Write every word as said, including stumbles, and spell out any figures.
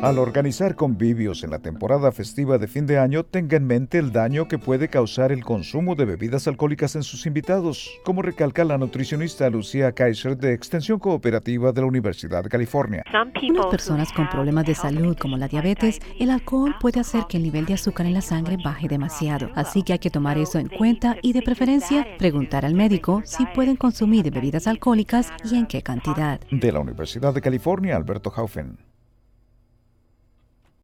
Al organizar convivios en la temporada festiva de fin de año, tenga en mente el daño que puede causar el consumo de bebidas alcohólicas en sus invitados, como recalca la nutricionista Lucía Kaiser de Extensión Cooperativa de la Universidad de California. Unas personas con problemas de salud como la diabetes, el alcohol puede hacer que el nivel de azúcar en la sangre baje demasiado. Así que hay que tomar eso en cuenta y de preferencia preguntar al médico si pueden consumir bebidas alcohólicas y en qué cantidad. De la Universidad de California, Alberto Haufen.